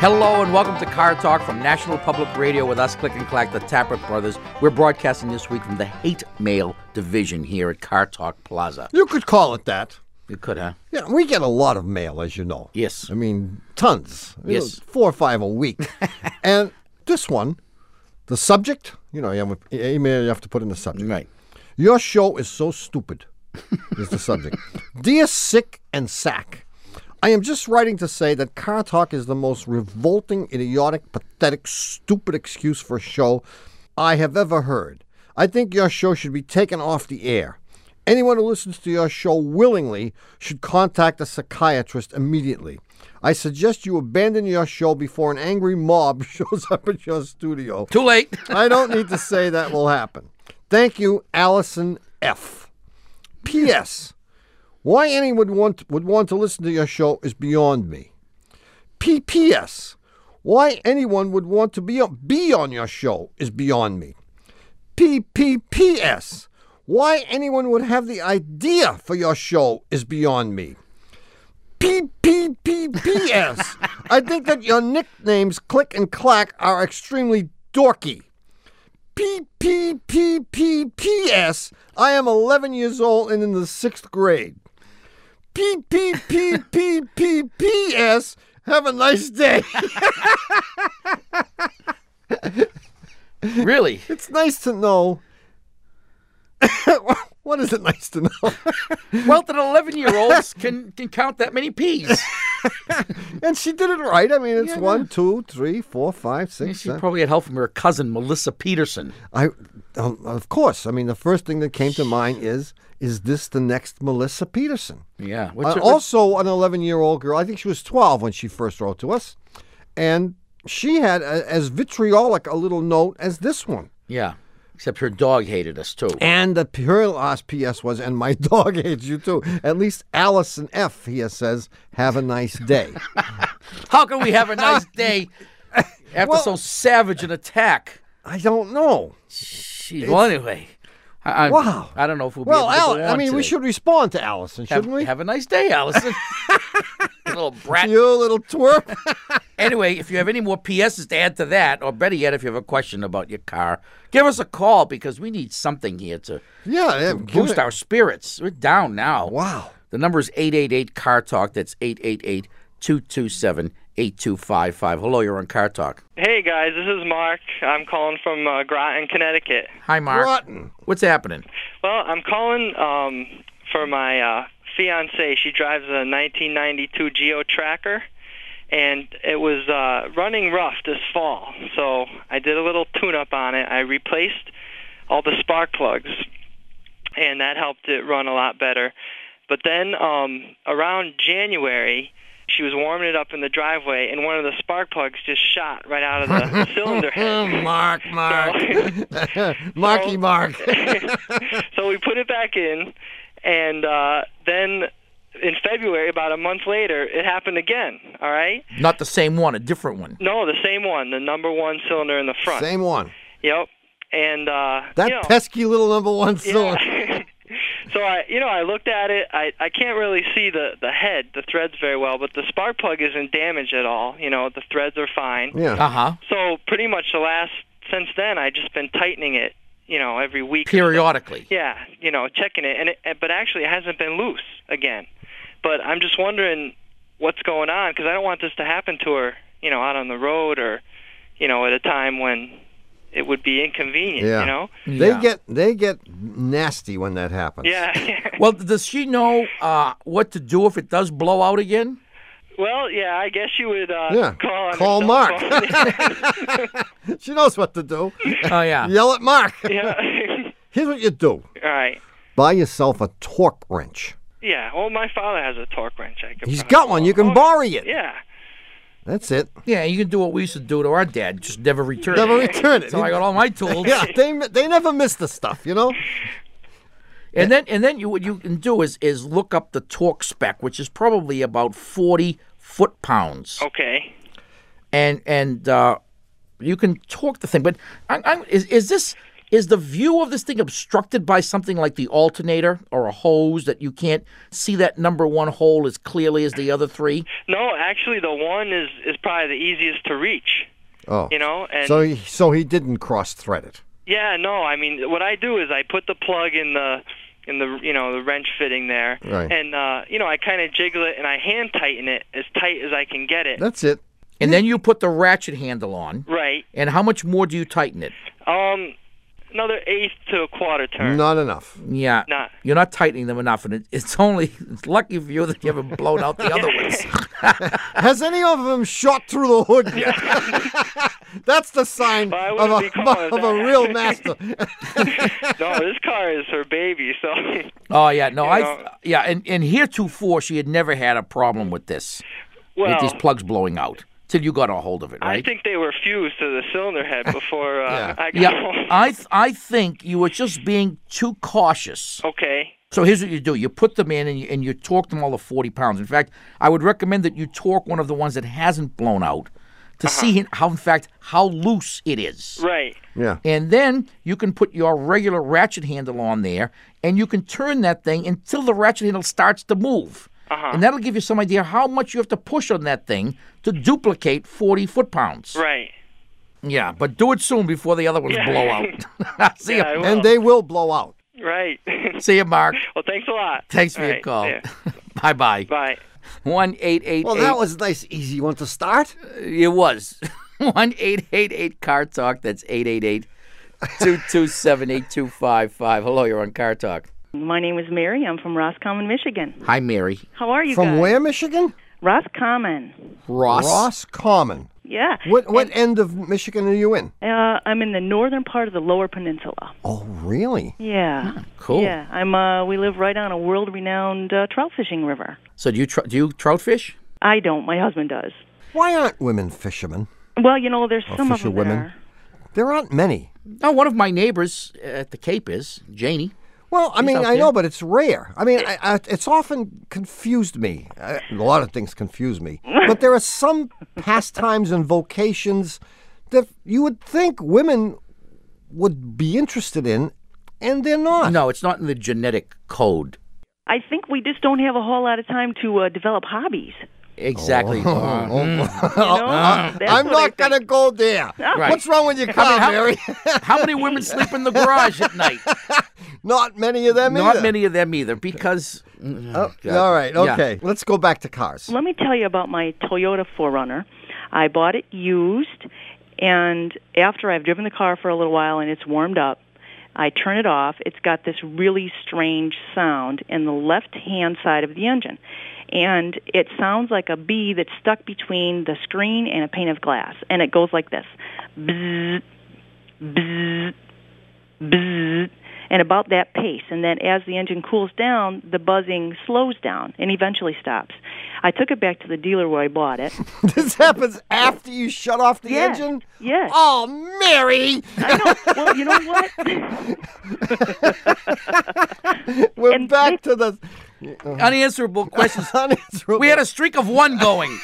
Hello and welcome to Car Talk from National Public Radio with us, Click and Clack, the Tappert Brothers. We're broadcasting this week from the Hate Mail Division here at Car Talk Plaza. You could call it that. You could, huh? Yeah, we get a lot of mail, as you know. Yes. I mean, tons. Yes. 4 or 5 a week. And this one, the subject, you have email you have to put in the subject. Right. Your show is so stupid, is the subject. Dear Sick and Sack, I am just writing to say that Car Talk is the most revolting, idiotic, pathetic, stupid excuse for a show I have ever heard. I think your show should be taken off the air. Anyone who listens to your show willingly should contact a psychiatrist immediately. I suggest you abandon your show before an angry mob shows up at your studio. Too late. I don't need to say that will happen. Thank you, Allison F. P.S. Why anyone would want to listen to your show is beyond me. P.P.S. Why anyone would want to be on your show is beyond me. P.P.P.S. Why anyone would have the idea for your show is beyond me. P.P.P.P.S. I think that your nicknames Click and Clack are extremely dorky. P.P.P.P.P.S. I am 11 years old and in the 6th grade. P.P.P.P.P.P.S. Have a nice day. Really? It's nice to know. What is it nice to know? Well, that 11-year-olds can count that many P's. And she did it right. I mean, it's 1, 2, 3, 4, 5, 6, She 7. probably had help from her cousin, Melissa Peterson. Of course. I mean, the first thing that came to mind is this the next Melissa Peterson? Yeah. Also an 11-year-old girl. I think she was 12 when she first wrote to us. And she had as vitriolic a little note as this one. Yeah. Except her dog hated us, too. And her last P.S. was, and my dog hates you, too. At least Allison F. here says, have a nice day. How can we have a nice day after so savage an attack? I don't know. Jeez. Well, anyway. Wow. I don't know if we'll be able to go on we today. should respond to Allison, shouldn't we? Have a nice day, Allison. Little brat. You little twerp. Anyway, if you have any more PSs to add to that, or better yet, if you have a question about your car, give us a call because we need something here to boost our spirits. We're down now. Wow. The number is 888-CAR-TALK. That's 888-227-8255. Hello, you're on Car Talk. Hey, guys, this is Mark. I'm calling from Groton, Connecticut. Hi, Mark. Rotten. What's happening? Well, I'm calling for my fiancée. She drives a 1992 Geo Tracker, and it was running rough this fall. So I did a little tune-up on it. I replaced all the spark plugs, and that helped it run a lot better. But then around January, she was warming it up in the driveway, and one of the spark plugs just shot right out of the cylinder head. Mark. Marky Mark. So we put it back in, and then in February, about a month later, it happened again, all right? Not the same one, a different one. No, the same one, the number 1 cylinder in the front. Same one. Yep. And that pesky little number 1 cylinder. Yeah. So I looked at it. I can't really see the head, the threads very well, but the spark plug isn't damaged at all. The threads are fine. Yeah. Uh-huh. So pretty much since then, I've just been tightening it, every week. Periodically. Yeah, checking it, but actually it hasn't been loose again. But I'm just wondering what's going on because I don't want this to happen to her, out on the road or, at a time when it would be inconvenient, Yeah. They get nasty when that happens. Yeah. Well, does she know what to do if it does blow out again? Well, yeah, I guess you would call Mark. She knows what to do. Oh, yeah. Yell at Mark. Yeah. Here's what you do. All right. Buy yourself a torque wrench. Yeah, well, my father has a torque wrench. He's got one. You can borrow it. Yeah. That's it. Yeah, you can do what we used to do to our dad, just never return it. Never return it. So I got all my tools. Yeah, they never miss the stuff, And then what you can do is look up the torque spec, which is probably about 40 foot-pounds. Okay. And you can torque the thing. But is this Is the view of this thing obstructed by something like the alternator or a hose that you can't see that number one hole as clearly as the other three? No, actually, the one is probably the easiest to reach. Oh. You know? And so he didn't cross-thread it. Yeah, no. I mean, what I do is I put the plug in the the wrench fitting there, right. And I kind of jiggle it and I hand tighten it as tight as I can get it. That's it. And then you put the ratchet handle on. Right. And how much more do you tighten it? Another eighth to a quarter turn. Not enough. Yeah. You're not tightening them enough, and it's lucky for you that you haven't blown out the other ones. Has any of them shot through the hood yet? That's the sign of a real master. No, this car is her baby, so. Oh yeah, no, and heretofore she had never had a problem with this. With these plugs blowing out. Till you got a hold of it, right? I think they were fused to the cylinder head before I got home. I think you were just being too cautious. Okay. So here's what you do. You put them in and you torque them all to 40 pounds. In fact, I would recommend that you torque one of the ones that hasn't blown out to see how loose it is. Right. Yeah. And then you can put your regular ratchet handle on there, and you can turn that thing until the ratchet handle starts to move. And that'll give you some idea how much you have to push on that thing to duplicate 40 foot-pounds. Right. Yeah, but do it soon before the other ones blow out. See you. And they will blow out. Right. See you, Mark. Well, thanks a lot. Thanks for your call. Bye-bye. Bye. 1-888. Well, that was a nice, easy one to start. It was. 1-888-CAR Talk. That's 888-227-8255. Hello, you're on Car Talk. My name is Mary. I'm from Roscommon, Michigan. Hi, Mary. How are you guys? From where, Michigan? Roscommon. Roscommon. Yeah. What end of Michigan are you in? I'm in the northern part of the Lower Peninsula. Oh, really? Yeah. Cool. Yeah. We live right on a world-renowned trout fishing river. So do you trout fish? I don't. My husband does. Why aren't women fishermen? Well, there's some of them women. There aren't many. Oh, one of my neighbors at the Cape is Janie. Well, I mean, I know, but it's rare. I mean, it's often confused me. A lot of things confuse me. But there are some pastimes and vocations that you would think women would be interested in, and they're not. No, it's not in the genetic code. I think we just don't have a whole lot of time to develop hobbies. Exactly. I'm not going to go there. Right. What's wrong with your car, Mary? How many women sleep in the garage at night? Not many of them either. Not many of them either, because... all right, okay. Yeah. Let's go back to cars. Let me tell you about my Toyota 4Runner. I bought it used, and after I've driven the car for a little while and it's warmed up, I turn it off. It's got this really strange sound in the left-hand side of the engine. And it sounds like a bee that's stuck between the screen and a pane of glass. And it goes like this. Bzzz, bzzz, bzzz. And about that pace. And then as the engine cools down, the buzzing slows down and eventually stops. I took it back to the dealer where I bought it. This happens after you shut off the engine? Yes. Oh, Mary! I know. Well, you know what? We're back to the... unanswerable questions. We had a streak of one going.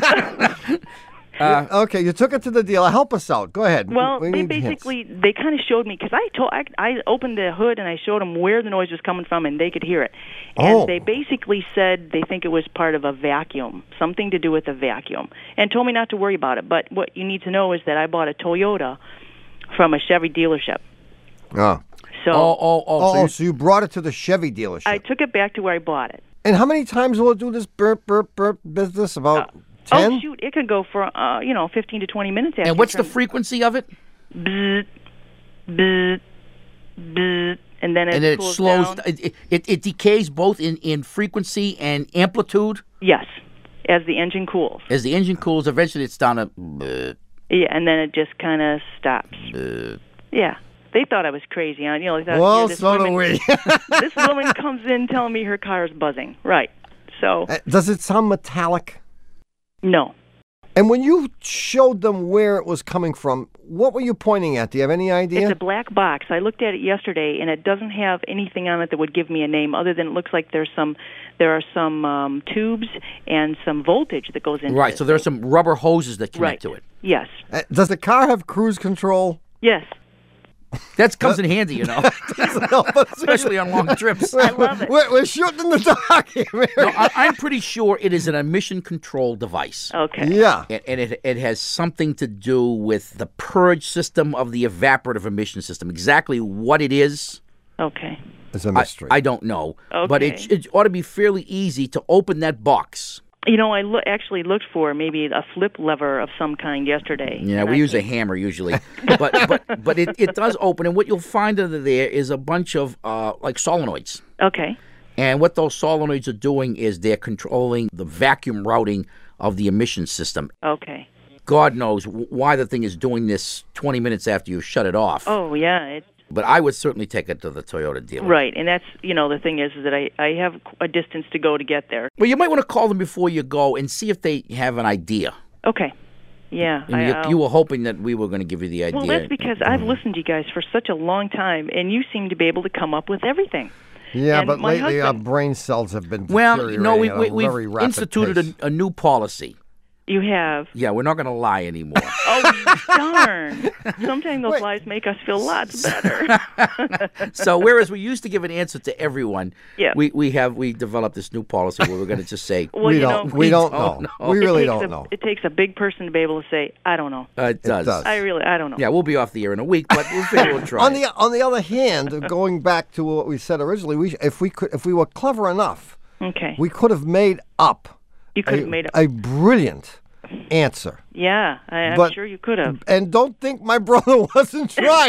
Okay, you took it to the dealer. Help us out. Go ahead. Well, they kind of showed me, because I opened the hood and I showed them where the noise was coming from, and they could hear it. And they basically said they think it was part of a vacuum, something to do with a vacuum, and told me not to worry about it. But what you need to know is that I bought a Toyota from a Chevy dealership. Oh. So you brought it to the Chevy dealership. I took it back to where I bought it. And how many times will it do this burp, burp, burp business? About 10? Oh, shoot. It could go for, 15 to 20 minutes. And what's the frequency of it? Bzzz, bzzz, bzzz. And then it cools slows down. It decays both in frequency and amplitude? Yes, as the engine cools. As the engine cools, eventually it's down to... Yeah, and then it just kind of stops. Yeah. They thought I was crazy. They thought, so do we. This woman comes in telling me her car is buzzing. Right. So... does it sound metallic? No. And when you showed them where it was coming from, what were you pointing at? Do you have any idea? It's a black box. I looked at it yesterday, and it doesn't have anything on it that would give me a name other than it looks like there are some tubes and some voltage that goes into it. Right, so there are some rubber hoses that connect to it. Yes. Does the car have cruise control? Yes. That comes in handy, especially on long trips. I love it. We're shooting in the dark here, Mary. No, I'm pretty sure it is an emission control device. Okay. Yeah. And it has something to do with the purge system of the evaporative emission system. Exactly what it is, Okay. It's a mystery. I don't know. But Okay. it ought to be fairly easy to open that box. You know, I actually looked for maybe a flip lever of some kind yesterday. Yeah, and we I use a can't- hammer usually, but it does open, and what you'll find under there is a bunch of like solenoids. Okay. And what those solenoids are doing is they're controlling the vacuum routing of the emission system. Okay. God knows why the thing is doing this 20 minutes after you shut it off. Oh, yeah. But I would certainly take it to the Toyota dealer. Right. And that's, the thing is that I have a distance to go to get there. Well, you might want to call them before you go and see if they have an idea. Okay. Yeah. And you were hoping that we were going to give you the idea. Well, that's because I've listened to you guys for such a long time, and you seem to be able to come up with everything. Yeah, And but my lately our husband- brain cells have been Well, deteriorating no, at a we've very rapid instituted pace. a new policy. You have. Yeah, we're not going to lie anymore. Oh, darn. Sometimes those lies make us feel lots better. So whereas we used to give an answer to everyone, Yeah. we developed this new policy where we're going to just say, Well, we you don't. know, We don't don't know. know. We really it takes don't know. It takes a big person to be able to say, I don't know. it does. does. I don't know. Yeah, we'll be off the air in a week, but we'll figure we'll try. On the other hand, going back to what we said originally, if we were clever enough, Okay. we could have made up You could have made up. a brilliant answer. Yeah, I'm But- sure you could have. And don't think my brother wasn't trying.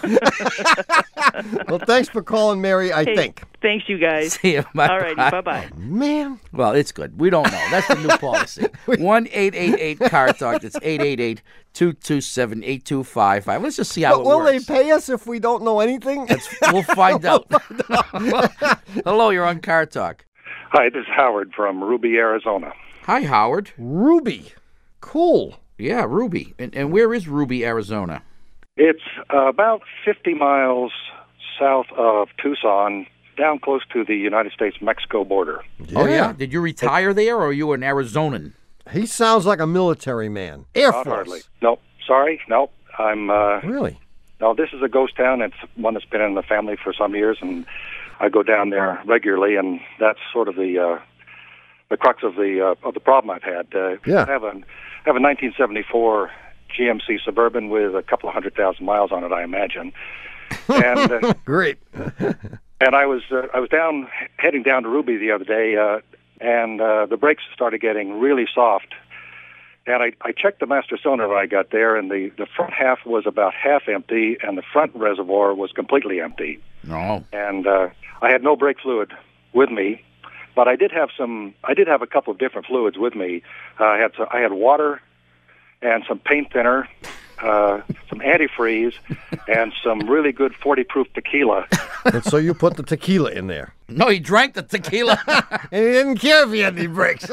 Well, thanks for calling, Mary, I Hey, think. Thanks, you guys. See you. Bye. All righty. Bye-bye. Man. Well, it's good. We don't know. That's the new policy. 1-888-CAR-TALK. That's 888-227-8255. Let's just see how But it will works. they pay us if we don't know anything? We'll find out. Hello, you're on Car Talk. Hi, this is Howard from Ruby, Arizona. Hi, Howard. Ruby. Cool. Yeah, Ruby. And where is Ruby, Arizona? It's about 50 miles south of Tucson, down close to the United States-Mexico border. Oh, yeah? Did you retire there, or are you an Arizonan? He sounds like a military man. Air Not Force. hardly. Nope. Sorry. Nope. I'm. Really? No, this is a ghost town. It's one that's been in the family for some years, and I go down there regularly, and that's sort of the crux of the problem I've had. Yeah. I have a 1974 GMC Suburban with a couple of 100,000 miles on it, I imagine. And Great. and I was heading down to Ruby the other day, and the brakes started getting really soft. And I checked the master cylinder when I got there, and the front half was about half empty, and the front reservoir was completely empty. No. And I had no brake fluid with me, but I did have a couple of different fluids with me. I had water and some paint thinner, some antifreeze, and some really good 40-proof tequila. And so you put the tequila in there. No, he drank the tequila. And he didn't care if he had any brakes.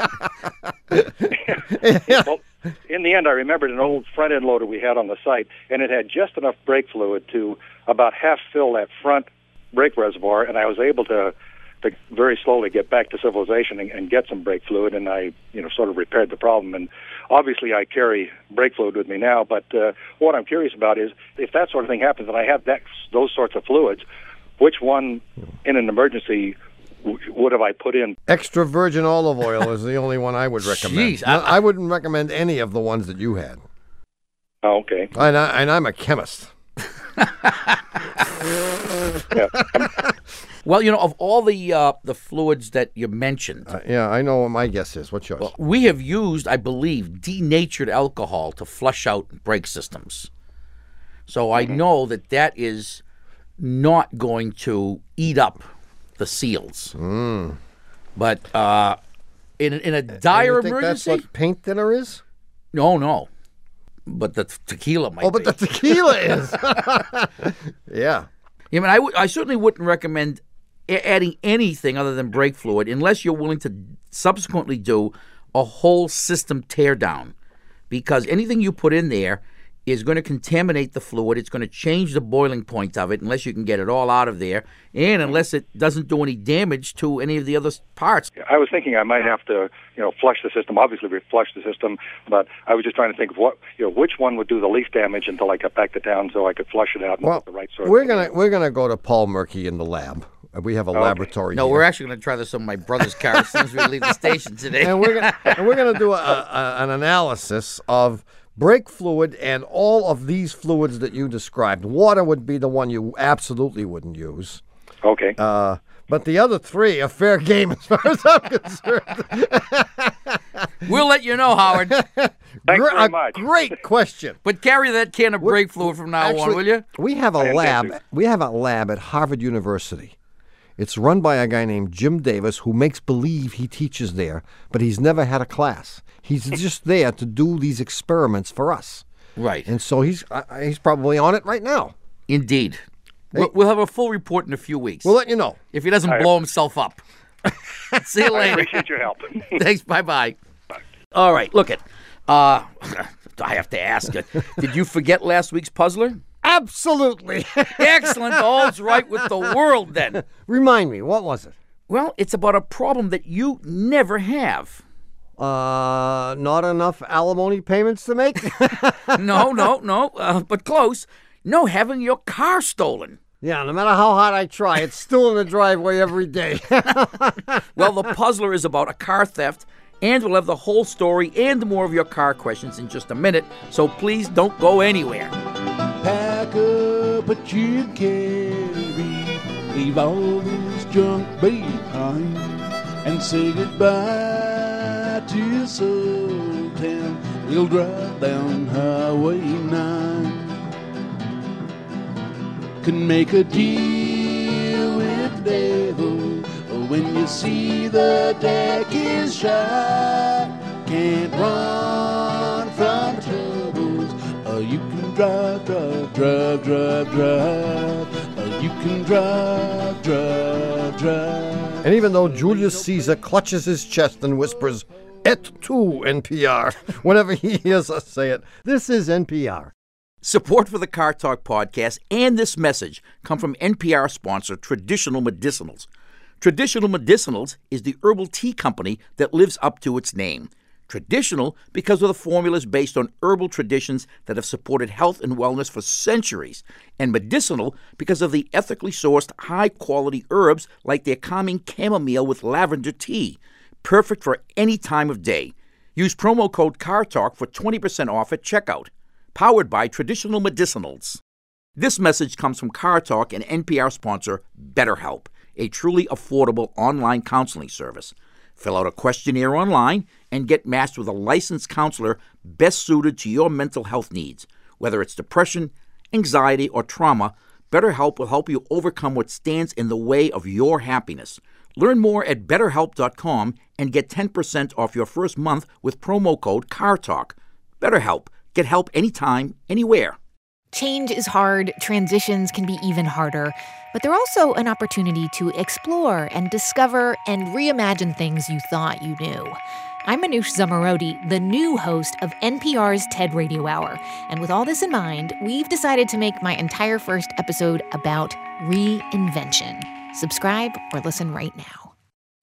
Well, in the end, I remembered an old front-end loader we had on the site, and it had just enough brake fluid to about half fill that front brake reservoir, and I was able to very slowly get back to civilization and get some brake fluid, and I, sort of repaired the problem. And obviously, I carry brake fluid with me now. But what I'm curious about is if that sort of thing happens, and I have those sorts of fluids, which one in an emergency would have I put in? Extra virgin olive oil is the only one I would recommend. Jeez, No, I wouldn't recommend any of the ones that you had. Oh, okay. And I'm a chemist. Yeah. Well, of all the fluids that you mentioned, Yeah, I know what my guess is. What's yours? we have used, I believe, denatured alcohol to flush out brake systems. So I know that is not going to eat up the seals. But in a dire you think emergency, that's what paint thinner is? no. But the tequila might. Oh, but be. the tequila is. Yeah. I mean, I certainly wouldn't recommend adding anything other than brake fluid unless you're willing to subsequently do a whole system teardown, because anything you put in there is going to contaminate the fluid. It's going to change the boiling point of it unless you can get it all out of there, and unless it doesn't do any damage to any of the other parts. I was thinking I might have to, flush the system. Obviously, we flush the system, but I was just trying to think of which one would do the least damage until I got back to town, so I could flush it out and get the right sort. We're gonna go to Paul Murky in the lab. We have a laboratory. No, here. we're actually going to try this on my brother's car as soon as we leave the station today. And we're gonna do an analysis of brake fluid and all of these fluids that you described. Water would be the one you absolutely wouldn't use. Okay. But the other three are fair game as far as I'm concerned. We'll let you know, Howard. Thanks very much. Great question. But carry that can of brake fluid from now on, will you? We have a lab. We have a lab at Harvard University. It's run by a guy named Jim Davis who makes believe he teaches there, but he's never had a class. He's just there to do these experiments for us. Right. And so he's probably on it right now. Indeed. We'll have a full report in a few weeks. We'll let you know. If he doesn't blow himself up. See you later. I appreciate your help. Thanks. Bye-bye. All right. Look it. I have to ask you. Did you forget last week's puzzler? Absolutely. Excellent. All's right with the world then. Remind me, what was it? Well, it's about a problem that you never have. Not enough alimony payments to make? No, but close. No, having your car stolen. Yeah, no matter how hard I try, it's still in the driveway every day. Well, the puzzler is about a car theft, and we'll have the whole story and more of your car questions in just a minute, so please don't go anywhere. Pack up what you carry, leave all this junk behind, and say goodbye to this old town. We'll drive down Highway 9. Can make a deal with the devil when you see the deck is shut. Can't run from troubles. You can drive. You can drive. And even though Julius Caesar clutches his chest and whispers, "Et tu, NPR," whenever he hears us say it, this is NPR. Support for the Car Talk podcast and this message come from NPR sponsor Traditional Medicinals. Traditional Medicinals is the herbal tea company that lives up to its name. Traditional because of the formulas based on herbal traditions that have supported health and wellness for centuries, and medicinal because of the ethically sourced high-quality herbs like their calming chamomile with lavender tea, perfect for any time of day. Use promo code CARTALK for 20% off at checkout. Powered by Traditional Medicinals. This message comes from Car Talk and NPR sponsor BetterHelp, a truly affordable online counseling service. Fill out a questionnaire online and get matched with a licensed counselor best suited to your mental health needs. Whether it's depression, anxiety, or trauma, BetterHelp will help you overcome what stands in the way of your happiness. Learn more at BetterHelp.com and get 10% off your first month with promo code CARTALK. BetterHelp. Get help anytime, anywhere. Change is hard, transitions can be even harder, but they're also an opportunity to explore and discover and reimagine things you thought you knew. I'm Manoush Zomorodi, the new host of NPR's TED Radio Hour, and with all this in mind, we've decided to make my entire first episode about reinvention. Subscribe or listen right now.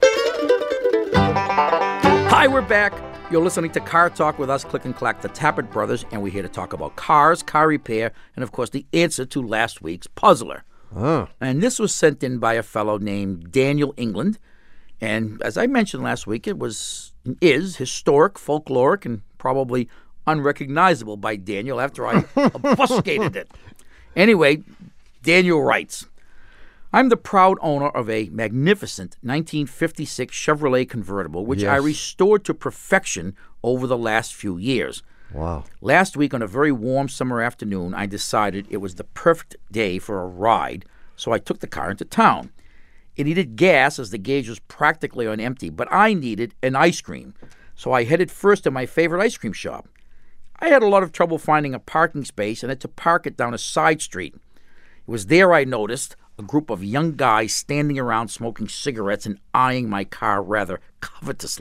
Hi, we're back. You're listening to Car Talk with us, Click and Clack, the Tappert Brothers, and we're here to talk about cars, car repair, and, of course, the answer to last week's puzzler. And this was sent in by a fellow named Daniel England. And as I mentioned last week, it is historic, folkloric, and probably unrecognizable by Daniel after I obfuscated it. Anyway, Daniel writes, I'm the proud owner of a magnificent 1956 Chevrolet convertible, which I restored to perfection over the last few years. Wow. Last week, on a very warm summer afternoon, I decided it was the perfect day for a ride, so I took the car into town. It needed gas as the gauge was practically on empty, but I needed an ice cream, so I headed first to my favorite ice cream shop. I had a lot of trouble finding a parking space and had to park it down a side street. It was there I noticed a group of young guys standing around smoking cigarettes and eyeing my car rather covetously.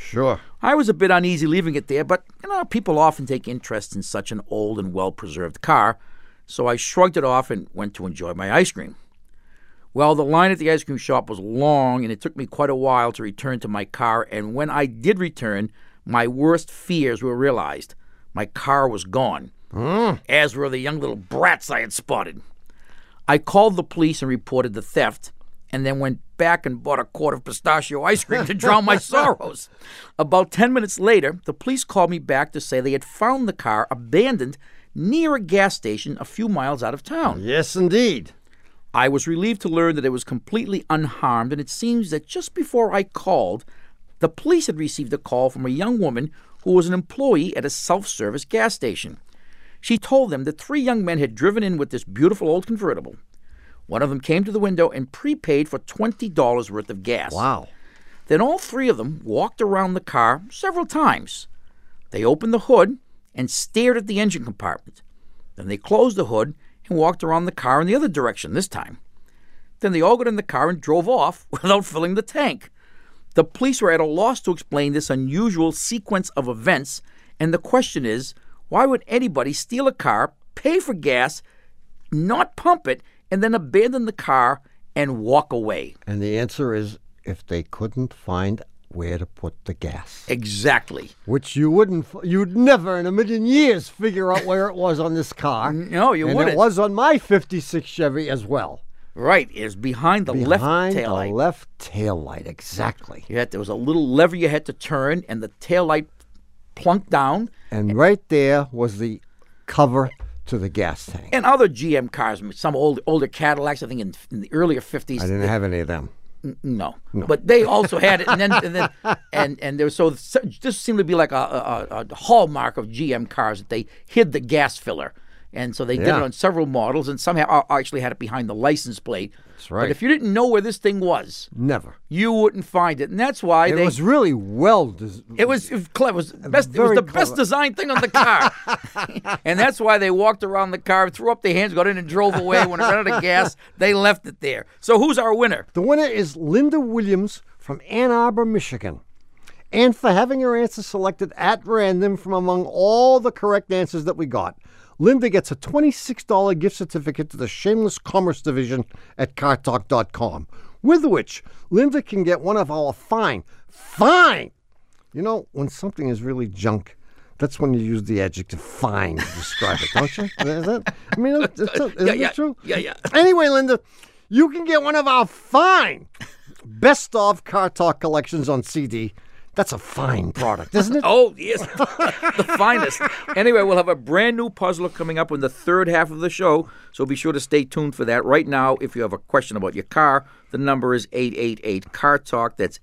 Sure. I was a bit uneasy leaving it there, but, people often take interest in such an old and well-preserved car, so I shrugged it off and went to enjoy my ice cream. Well, the line at the ice cream shop was long, and it took me quite a while to return to my car, and when I did return, my worst fears were realized. My car was gone, as were the young little brats I had spotted. I called the police and reported the theft, and then went back and bought a quart of pistachio ice cream to drown my sorrows. About 10 minutes later, the police called me back to say they had found the car abandoned near a gas station a few miles out of town. Yes, indeed. I was relieved to learn that it was completely unharmed, and it seems that just before I called, the police had received a call from a young woman who was an employee at a self-service gas station. She told them that 3 young men had driven in with this beautiful old convertible. One of them came to the window and prepaid for $20 worth of gas. Wow. Then all 3 of them walked around the car several times. They opened the hood and stared at the engine compartment. Then they closed the hood and walked around the car in the other direction this time. Then they all got in the car and drove off without filling the tank. The police were at a loss to explain this unusual sequence of events, and the question is, why would anybody steal a car, pay for gas, not pump it, and then abandon the car and walk away? And the answer is if they couldn't find where to put the gas. Exactly. Which you'd never in a million years figure out where it was on this car. No, you wouldn't. And it was on my 56 Chevy as well. Right, it was behind the left taillight. Behind the left taillight, exactly. There was a little lever you had to turn, and the taillight plunked down. And right there was the cover to the gas tank. And other GM cars, some older Cadillacs, I think in the earlier 50s. I didn't have any of them. No, but they also had it, and there was, so this seemed to be like a hallmark of GM cars that they hid the gas filler, and so they did it on several models, and somehow actually had it behind the license plate. That's right. But if you didn't know where this thing was, never, you wouldn't find it, and that's why it was really well. It was clever. It was the best designed thing on the car, and that's why they walked around the car, threw up their hands, got in and drove away. When it ran out of gas, they left it there. So who's our winner? The winner is Linda Williams from Ann Arbor, Michigan. And for having her answer selected at random from among all the correct answers that we got, Linda gets a $26 gift certificate to the Shameless Commerce Division at CarTalk.com, with which Linda can get one of our fine. You know, when something is really junk, that's when you use the adjective fine to describe it, don't you? Is that? I mean, isn't it true? Yeah. Anyway, Linda, you can get one of our fine Best of Car Talk collections on CD. That's a fine product, isn't it? Oh, yes. The finest. Anyway, we'll have a brand new puzzler coming up in the third half of the show, so be sure to stay tuned for that. Right now, if you have a question about your car, the number is 888-CAR-TALK. That's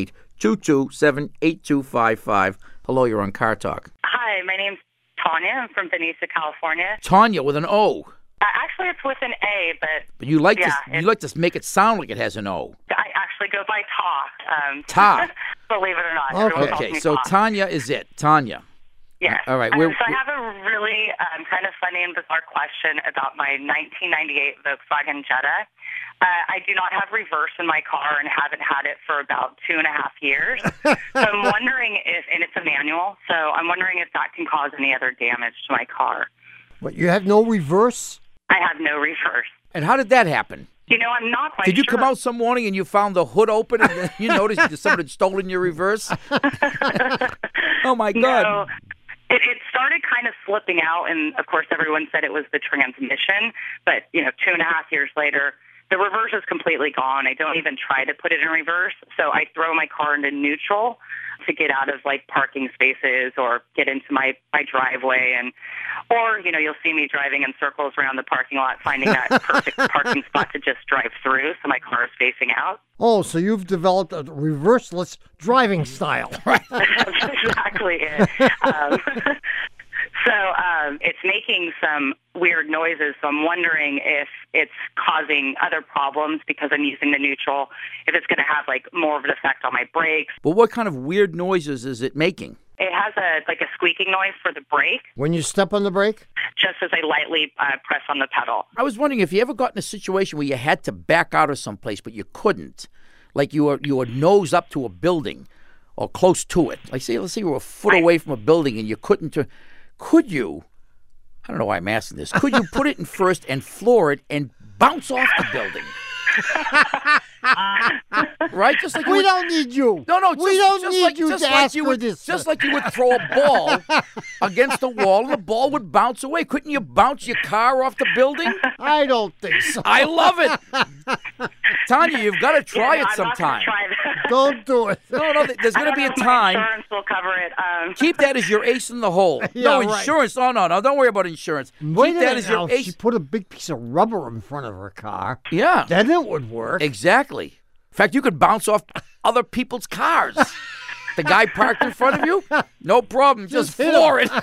888-227-8255. Hello, you're on Car Talk. Hi, my name's Tanya. I'm from Benicia, California. Tanya with an O. Actually, it's with an A, but you like to make it sound like it has an O. I actually go by Ta. Ta. Believe it or not. Okay, so Ta. Tanya is it. Tanya. Yes. All right. So I have a really kind of funny and bizarre question about my 1998 Volkswagen Jetta. I do not have reverse in my car and haven't had it for about 2.5 years. So I'm wondering and it's a manual, so I'm wondering if that can cause any other damage to my car. But you have no reverse? I have no reverse. And how did that happen? You know, I'm not quite sure. Did you sure. come out some morning and you found the hood open and then you noticed that someone had stolen your reverse? Oh, my God. No. It started kind of slipping out, and, of course, everyone said it was the transmission. But, 2.5 years later, the reverse is completely gone. I don't even try to put it in reverse. So I throw my car into neutral to get out of, parking spaces or get into my driveway. Or, you'll see me driving in circles around the parking lot, finding that perfect parking spot to just drive through so my car is facing out. Oh, so you've developed a reverseless driving style. Right. That's exactly it. So it's making some weird noises, so I'm wondering if it's causing other problems because I'm using the neutral, if it's going to have, more of an effect on my brakes. But what kind of weird noises is it making? It has a squeaking noise for the brake. When you step on the brake? Just as I lightly press on the pedal. I was wondering if you ever got in a situation where you had to back out of someplace, but you couldn't. Like you were nose up to a building. or close to it. Like, let's say you were a foot away from a building and you couldn't turn. Could you, I don't know why I'm asking this, could you put it in first and floor it and bounce off the building? Right? Just like we don't need you. No, we don't need you to ask for this. Just like you would throw a ball against the wall and the ball would bounce away. Couldn't you bounce your car off the building? I don't think so. I love it. Tanya, you've got to try it sometime. I'm not going to try that. Don't do it. No, there's going to be a time. Insurance will cover it. Keep that as your ace in the hole. Yeah, no, insurance. Right. Oh, no, don't worry about insurance. Wait Keep that as your ace. She put a big piece of rubber in front of her car. Yeah. Then it would work. Exactly. In fact, you could bounce off other people's cars. The guy parked in front of you, no problem. Just floor it.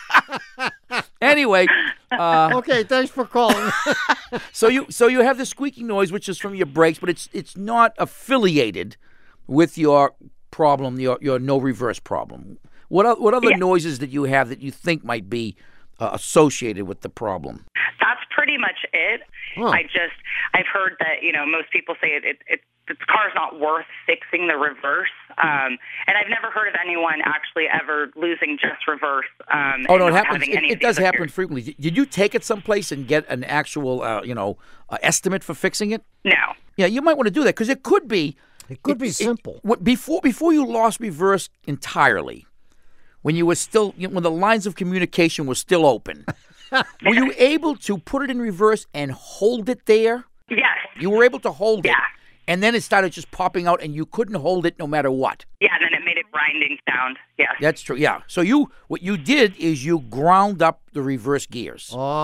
Anyway. Okay, thanks for calling. So you have the squeaking noise, which is from your brakes, but it's not affiliated with your problem, your no reverse problem. What other noises that you have that you think might be associated with the problem? That's pretty much it. Huh. I've heard that, most people say the car's not worth fixing the reverse. And I've never heard of anyone actually ever losing just reverse. Oh, no, it happens. It does happen frequently. Did you take it someplace and get an actual, estimate for fixing it? No. Yeah, you might want to do that because it could be. It could be simple. Before you lost reverse entirely, when you were still, when the lines of communication were still open, were you able to put it in reverse and hold it there? Yes. You were able to hold it. Yeah. And then it started just popping out, and you couldn't hold it no matter what. Yeah, and then it made a grinding sound. Yes. That's true. Yeah. So what you did is you ground up the reverse gears.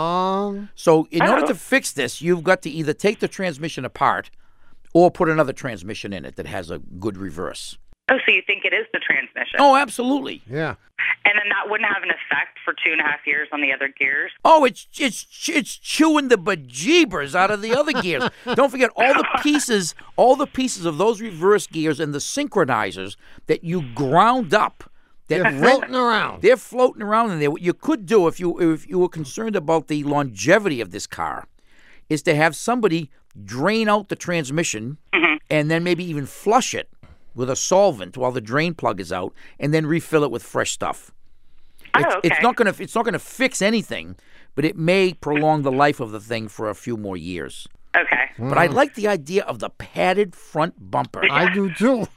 So in order to fix this, you've got to either take the transmission apart or put another transmission in it that has a good reverse. Oh, so you think it is the transmission? Oh, absolutely. Yeah. And then that wouldn't have an effect for 2.5 years on the other gears? Oh, it's chewing the bejeebers out of the other gears. Don't forget all the pieces of those reverse gears and the synchronizers that you ground up. They're floating around. They're floating around in there. What you could do if you were concerned about the longevity of this car is to have somebody drain out the transmission and then maybe even flush it with a solvent while the drain plug is out, and then refill it with fresh stuff. It's not going to fix anything, but it may prolong the life of the thing for a few more years. Okay. But I like the idea of the padded front bumper. I do too.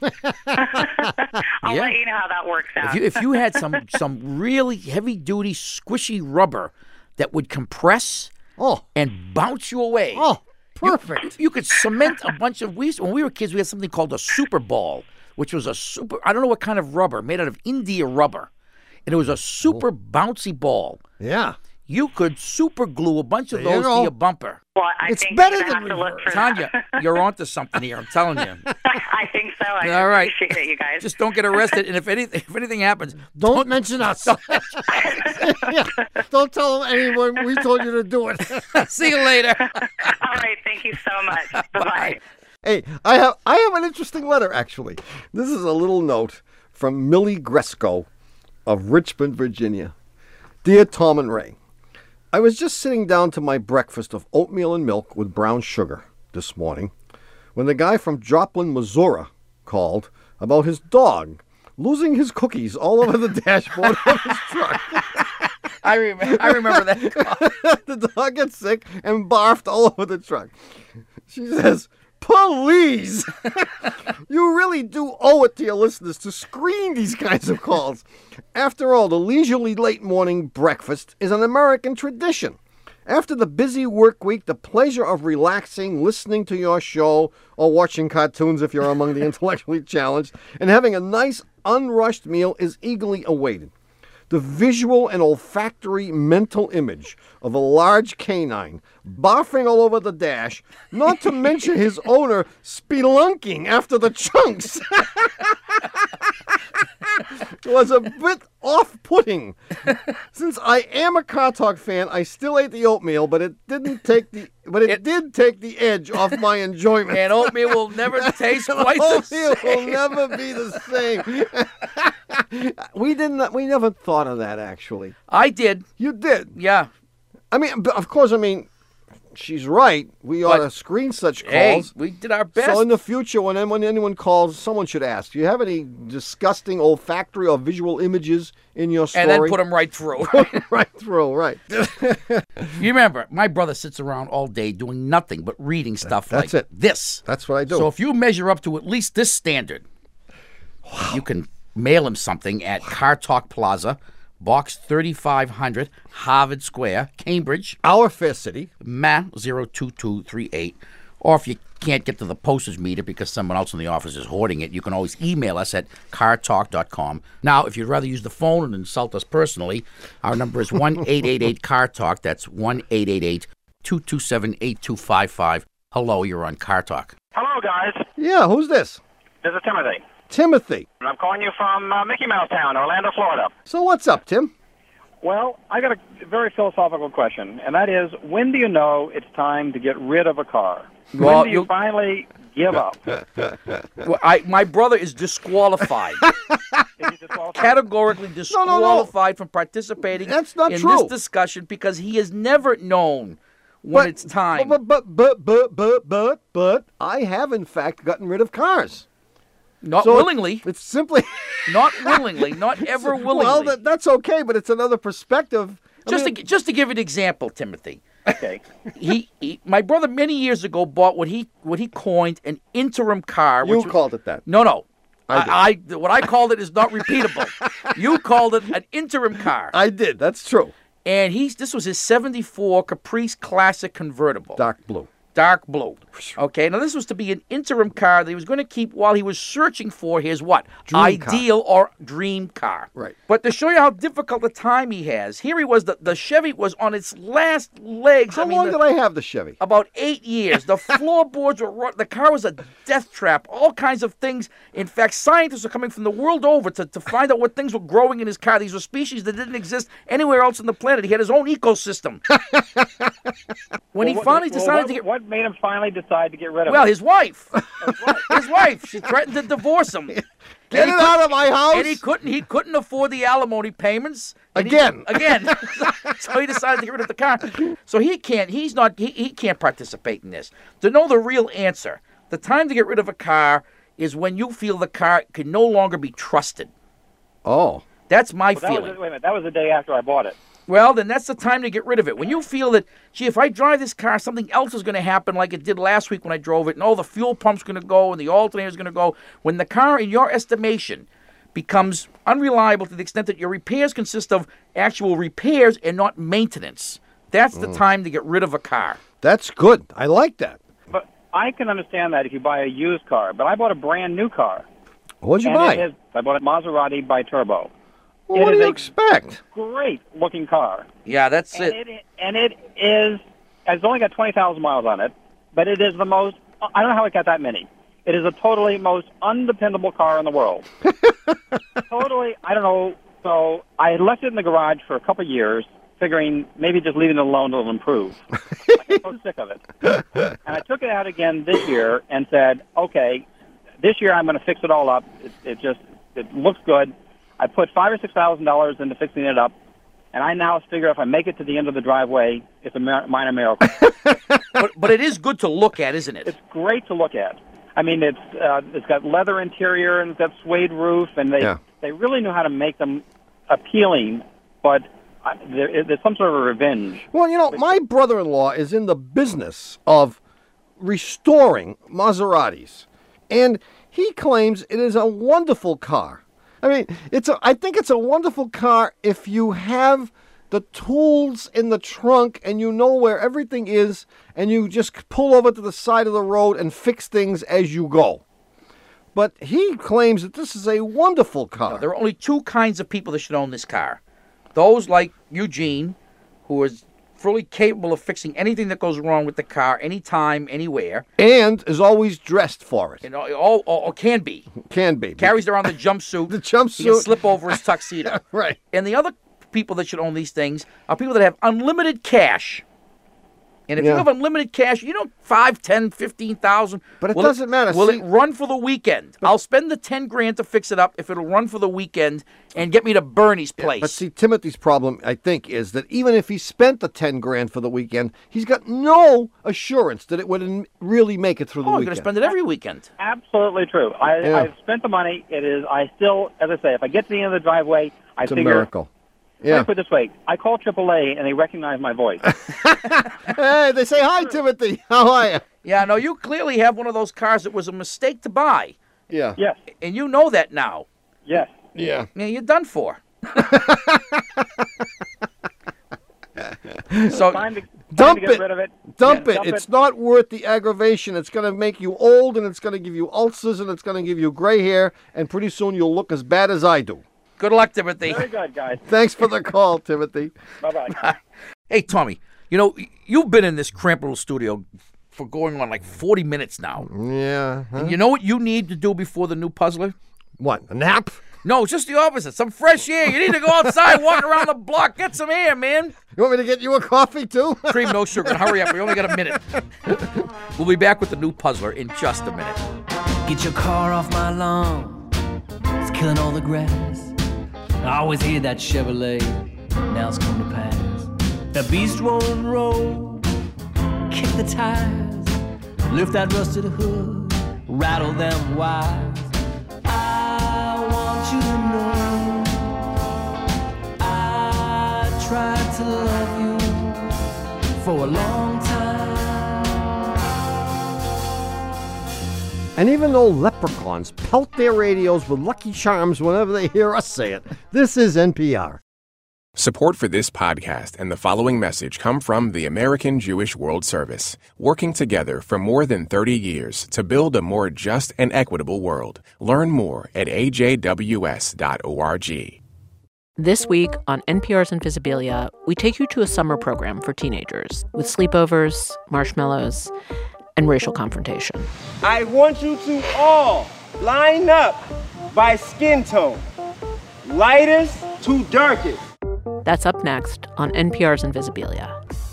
I'll let you know how that works out. If you had some really heavy duty squishy rubber that would compress and bounce you away. Oh. Perfect. You could cement a bunch of. When we were kids, we had something called a super ball, which was I don't know what kind of rubber, made out of India rubber. And it was a super bouncy ball. Yeah. You could super glue a bunch of those to your bumper. Well, I it's think better you're than have to look for Tanya, you're onto something here. I'm telling you. I think so. All right. Appreciate it, you guys. Just don't get arrested, and if anything happens, don't mention us. Don't tell anyone we told you to do it. See you later. All right. Thank you so much. Bye-bye. Hey, I have an interesting letter, actually. This is a little note from Millie Gresco of Richmond, Virginia. Dear Tom and Ray, I was just sitting down to my breakfast of oatmeal and milk with brown sugar this morning when the guy from Joplin, Missouri called about his dog losing his cookies all over the dashboard of his truck. I remember that. The dog gets sick and barfed all over the truck. She says, please, you really do owe it to your listeners to screen these kinds of calls. After all, the leisurely late morning breakfast is an American tradition. After the busy work week, the pleasure of relaxing, listening to your show, or watching cartoons if you're among the intellectually challenged, and having a nice, unrushed meal is eagerly awaited. The visual and olfactory mental image of a large canine barfing all over the dash, not to mention his owner spelunking after the chunks, was a bit off-putting. Since I am a Car Talk fan, I still ate the oatmeal, but it did take the edge off my enjoyment. And oatmeal will never taste quite the same. Oatmeal will never be the same. We never thought of that, actually. I did. You did? Yeah. I mean, of course, she's right. We ought to screen such calls. Hey, we did our best. So in the future, when anyone calls, someone should ask, do you have any disgusting olfactory or visual images in your story? And then put them right through. Right through, right. You remember, my brother sits around all day doing nothing but reading stuff That's like it. this. That's what I do. So if you measure up to at least this standard, you can mail him something at Car Talk Plaza, Box 3500, Harvard Square, Cambridge. Our fair city. Ma 02238. Or if you can't get to the postage meter because someone else in the office is hoarding it, you can always email us at cartalk.com. Now, if you'd rather use the phone and insult us personally, our number is 1-888-CAR-TALK. That's 1-888-227-8255. Hello, you're on Car Talk. Hello, guys. Yeah, who's this? This is Timothy. Timothy. I'm calling you from Mickey Mouse Town, Orlando, Florida. So what's up, Tim? Well, I got a very philosophical question, and that is, when do you know it's time to get rid of a car? Well, when do you finally give up? Well, my brother is disqualified. Is he disqualified? Categorically disqualified from participating That's not in true. this discussion because he has never known when it's time. But I have, in fact, gotten rid of cars. Not So willingly. It's simply... Not willingly. Not ever willingly. Well, that's okay, but it's another perspective. Just to give you an example, Timothy. Okay. My brother many years ago bought what he coined an interim car. You called it that. No. I what I called it is not repeatable. You called it an interim car. I did. That's true. And this was his 74 Caprice Classic convertible. Dark blue. Dark blue. Okay, now this was to be an interim car that he was going to keep while he was searching for his what? Dream car. Ideal or dream car. Right. But to show you how difficult the time he has, here he was, the Chevy was on its last legs. How long did I have the Chevy? About 8 years. The floorboards were the car was a death trap, all kinds of things. In fact, scientists are coming from the world over to find out what things were growing in his car. These were species that didn't exist anywhere else on the planet. He had his own ecosystem. When he finally decided to get... What made him finally decide to get rid of it? Well, his wife. His wife. She threatened to divorce him. Get it out of my house! And he couldn't afford the alimony payments. Again. So he decided to get rid of the car. So he can't participate in this. To know the real answer, the time to get rid of a car is when you feel the car can no longer be trusted. Oh. That's my feeling. Wait a minute, that was the day after I bought it. Well, then that's the time to get rid of it. When you feel that, gee, if I drive this car, something else is going to happen like it did last week when I drove it, and the fuel pump's going to go and the alternator's going to go. When the car, in your estimation, becomes unreliable to the extent that your repairs consist of actual repairs and not maintenance, that's the time to get rid of a car. That's good. I like that. But I can understand that if you buy a used car, but I bought a brand new car. What'd you buy? I bought a Maserati Biturbo. Well, what do you expect? Great looking car. Yeah, that's it. It's only got 20,000 miles on it, but it is the most, I don't know how it got that many. It is a totally most undependable car in the world. Totally, I don't know. So I left it in the garage for a couple of years, figuring maybe just leaving it alone will improve. I'm so sick of it. And I took it out again this year and said, okay, this year I'm going to fix it all up. It looks good. I put $5,000 or $6,000 into fixing it up, and I now figure if I make it to the end of the driveway, it's a minor miracle. but it is good to look at, isn't it? It's great to look at. I mean, it's got leather interior and it's got suede roof, and they really know how to make them appealing, but there's some sort of revenge. Well, my brother-in-law is in the business of restoring Maseratis, and he claims it is a wonderful car. I mean, I think it's a wonderful car if you have the tools in the trunk and you know where everything is and you just pull over to the side of the road and fix things as you go. But he claims that this is a wonderful car. No, there are only two kinds of people that should own this car. Those like Eugene, who is fully capable of fixing anything that goes wrong with the car, anytime, anywhere. And is always dressed for it. Or can be. Can be. Carries around the jumpsuit. The jumpsuit. He can slip over his tuxedo. Right. And the other people that should own these things are people that have unlimited cash. And if you have unlimited cash, 5, 10, 15,000. But it doesn't matter. Will it run for the weekend? I'll spend the 10 grand to fix it up if it'll run for the weekend and get me to Bernie's place. But see, Timothy's problem, I think, is that even if he spent the 10 grand for the weekend, he's got no assurance that it would really make it through the I'm weekend. going to spend it every weekend. Absolutely true. I've spent the money. I still, as I say, if I get to the end of the driveway, It's a miracle. Let me put it this way. I call AAA, and they recognize my voice. Hey, they say, hi, Timothy. How are you? Yeah, no, you clearly have one of those cars that was a mistake to buy. Yeah. Yes. And you know that now. Yes. Yeah. Yeah, you're done for. So dump to get rid of it. Dump Yeah, it. dump It's not worth the aggravation. It's going to make you old, and it's going to give you ulcers, and it's going to give you gray hair, and pretty soon you'll look as bad as I do. Good luck, Timothy. Very good, guys. Thanks for the call, Timothy. Bye-bye. Hey, Tommy, you've been in this cramped little studio for going on like 40 minutes now. Yeah. Huh? And you know what you need to do before the new puzzler? What, a nap? No, just the opposite. Some fresh air. You need to go outside, walk around the block, get some air, man. You want me to get you a coffee, too? Cream, no sugar. Hurry up. We only got a minute. We'll be back with the new puzzler in just a minute. Get your car off my lawn. It's killing all the grass. I always hear that Chevrolet. Now it's come to pass. The beast won't roll. Kick the tires. Lift that rusted hood. Rattle them wires. I want you to know I tried to love you for a long time. And even though leprechauns pelt their radios with Lucky Charms whenever they hear us say it, this is NPR. Support for this podcast and the following message come from the American Jewish World Service, working together for more than 30 years to build a more just and equitable world. Learn more at ajws.org. This week on NPR's Invisibilia, we take you to a summer program for teenagers with sleepovers, marshmallows, and racial confrontation. I want you to all line up by skin tone, lightest to darkest. That's up next on NPR's Invisibilia.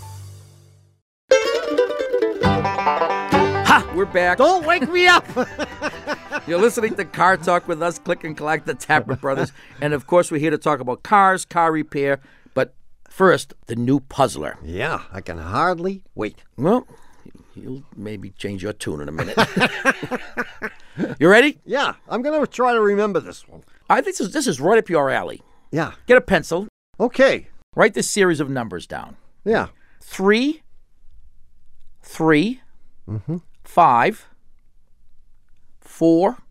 Ha! We're back. Don't wake me up! You're listening to Car Talk with us, Click and Clack, the Tapper Brothers. And, of course, we're here to talk about cars, car repair. But first, the new puzzler. Yeah, I can hardly wait. Well, you'll maybe change your tune in a minute. You ready? Yeah, I'm going to try to remember this one. I think this is right up your alley. Yeah. Get a pencil. Okay. Write this series of numbers down. Yeah. 3, 5, 4,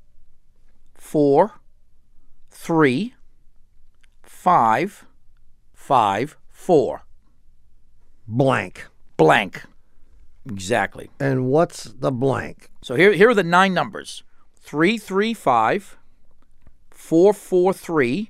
3, 5, 4. Blank. Blank. Exactly. And what's the blank? So here are the 9 numbers. 335, 443,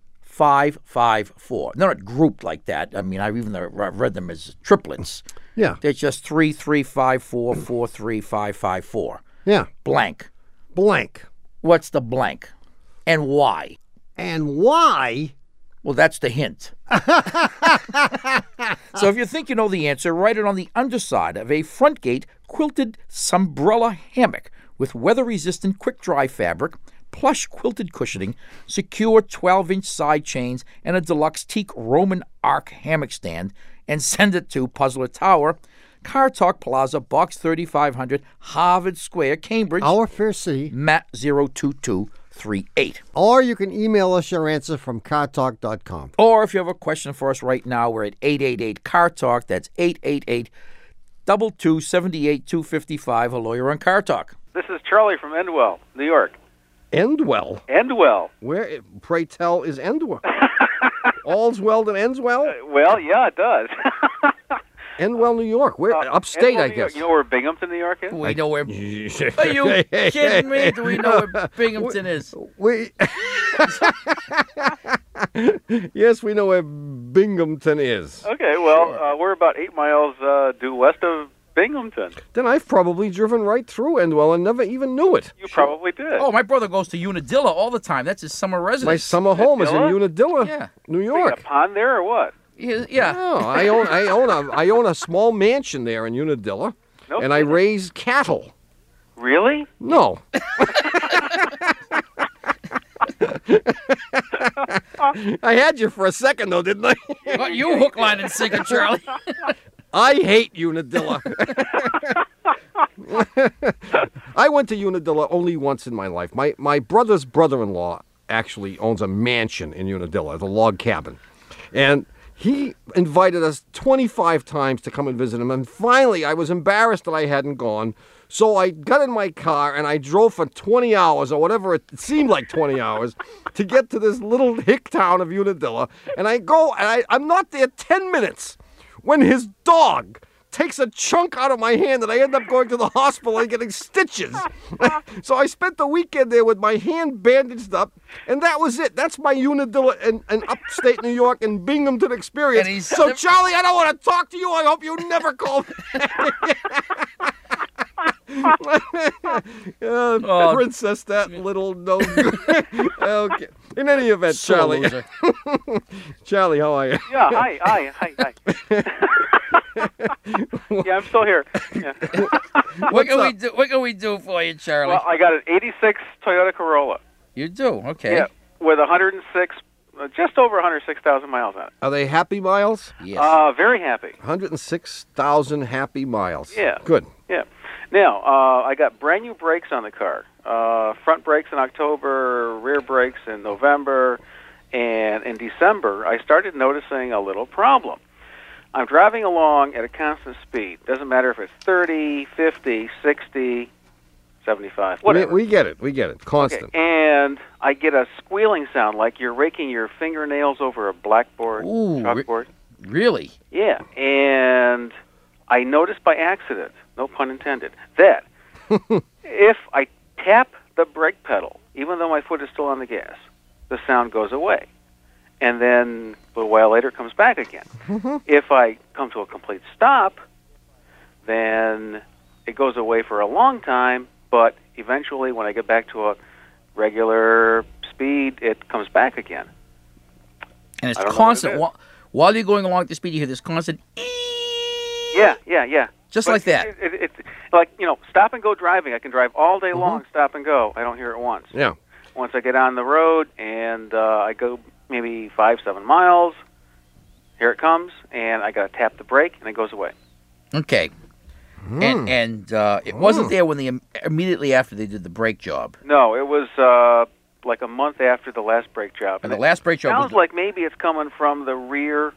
554. They're not grouped like that. I mean, I've read them as triplets. Yeah. They're just 3, 3, 5, 4, 4, 3, 5, 5, 4. Yeah. Blank. Blank. What's the blank? And why? And why? Well, that's the hint. So if you think you know the answer, write it on the underside of a front gate quilted Sombrella hammock with weather-resistant quick-dry fabric, plush quilted cushioning, secure 12-inch side chains, and a deluxe teak Roman arc hammock stand, and send it to Puzzler Tower, Car Talk Plaza, Box 3500, Harvard Square, Cambridge. Our fair city. Matt 02238. Or you can email us your answer from cartalk.com. Or if you have a question for us right now, we're at 888-CAR-TALK. That's 888-227-8255. Hello, you're on Car Talk. This is Charlie from Endwell, New York. Endwell? Endwell. Where, pray tell, is Endwell? All's well that ends well? Well, yeah, it does. Endwell, New York. Where? Upstate, Endwell, I guess. You know where Binghamton, New York is? We know where... Are you kidding me? Do we know where Binghamton is? Yes, we know where Binghamton is. Okay, well, we're about 8 miles due west of Binghamton. Then I've probably driven right through Endwell and never even knew it. You probably did. Oh, my brother goes to Unadilla all the time. That's his summer residence. My summer home is in Unadilla, New York. You got a pond there or what? Yeah. No, I own a small mansion there in Unadilla, and I raise cattle. Really? No. I had you for a second, though, didn't I? Well, you hook, line, and sinker, Charlie. I hate Unadilla. I went to Unadilla only once in my life. My brother's brother-in-law actually owns a mansion in Unadilla, the log cabin. And he invited us 25 times to come and visit him. And finally, I was embarrassed that I hadn't gone. So I got in my car and I drove for 20 hours or whatever, it seemed like 20 hours, to get to this little hick town of Unadilla. And I go, and I'm not there 10 minutes when his dog takes a chunk out of my hand and I end up going to the hospital and getting stitches. So I spent the weekend there with my hand bandaged up, and that was it. That's my Unadilla and upstate New York and Binghamton experience. So, Charlie, I don't want to talk to you. I hope you never call me. Princess, that little no good. Okay. In any event, Charlie. Charlie, how are you? Yeah, hi. Yeah, I'm still here. Yeah. What can we do for you, Charlie? Well, I got an 86 Toyota Corolla. You do? Okay. Yeah, with 106, just over 106,000 miles on it. Are they happy miles? Yes. Very happy. 106,000 happy miles. Yeah. Good. Yeah. Now, I got brand new brakes on the car. Front brakes in October, rear brakes in November, and in December, I started noticing a little problem. I'm driving along at a constant speed. Doesn't matter if it's 30, 50, 60, 75, whatever. We get it. Constant. Okay. And I get a squealing sound like you're raking your fingernails over a blackboard, chalkboard. Really? Yeah. And I noticed by accident, no pun intended, that if I tap the brake pedal, even though my foot is still on the gas, the sound goes away. And then a little while later it comes back again. If I come to a complete stop, then it goes away for a long time, but eventually when I get back to a regular speed, it comes back again. And it's constant. While you're going along at the speed, you hear this constant Yeah. Just but like that. It's like, stop and go driving. I can drive all day long, stop and go. I don't hear it once. Yeah. Once I get on the road and I go maybe 5-7 miles, here it comes, and I got to tap the brake, and it goes away. Okay. And it wasn't there when immediately after they did the brake job. No, it was like a month after the last brake job. And the last brake job sounds like maybe it's coming from the rear,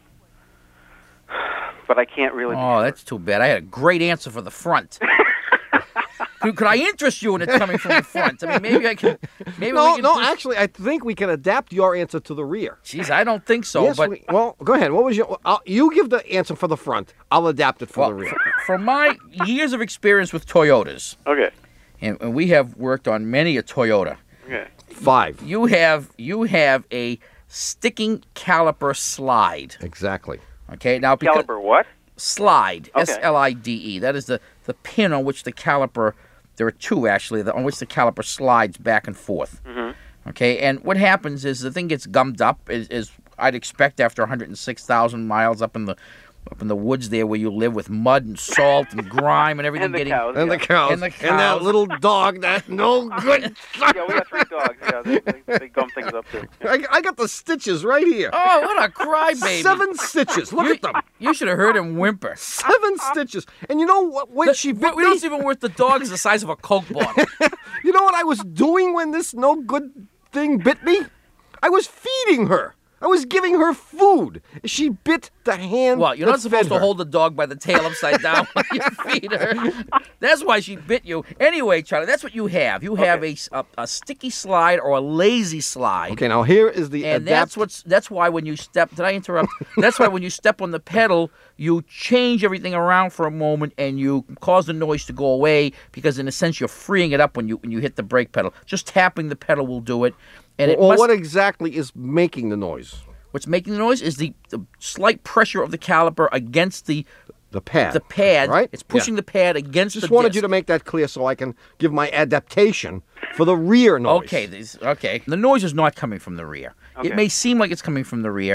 but I can't really. Oh, that's too bad. I had a great answer for the front. Could I interest you in it coming from the front? I mean, maybe I can. Actually, I think we can adapt your answer to the rear. Jeez, I don't think so. Yes, but well, go ahead. What was your? You give the answer for the front. I'll adapt it for the rear. From my years of experience with Toyotas. Okay. And we have worked on many a Toyota. Okay. 5. You have a sticking caliper slide. Exactly. Okay. Now, caliper what? Slide. Okay. S-L-I-D-E. That is the pin on which the caliper. There are two, actually, on which the caliper slides back and forth. Mm-hmm. Okay, and what happens is the thing gets gummed up, as I'd expect after 106,000 miles up in the woods there where you live with mud and salt and grime and everything. And the cows. And the cows. And that little dog, that no good. Yeah, we got 3 dogs. Yeah, they gum things up too. I got the stitches right here. Oh, what a crybaby. 7 stitches. Look at them. You should have heard him whimper. 7 stitches. And you know what? When she bit we me? don't even worth the dog is the size of a Coke bottle. You know what I was doing when this no good thing bit me? I was feeding her. I was giving her food. She bit the hand. Well, you're not supposed to hold the dog by the tail upside down when you feed her. That's why she bit you. Anyway, Charlie, that's what you have. You have a sticky slide or a lazy slide. Okay, now here is the and that's why when you step. Did I interrupt? That's why when you step on the pedal, you change everything around for a moment and you cause the noise to go away because in a sense you're freeing it up when you hit the brake pedal. Just tapping the pedal will do it. And what exactly is making the noise? What's making the noise is the slight pressure of the caliper against the pad. The pad, right? It's pushing the pad against the disc. Just wanted you to make that clear so I can give my adaptation for the rear noise. Okay. The noise is not coming from the rear. Okay. It may seem like it's coming from the rear.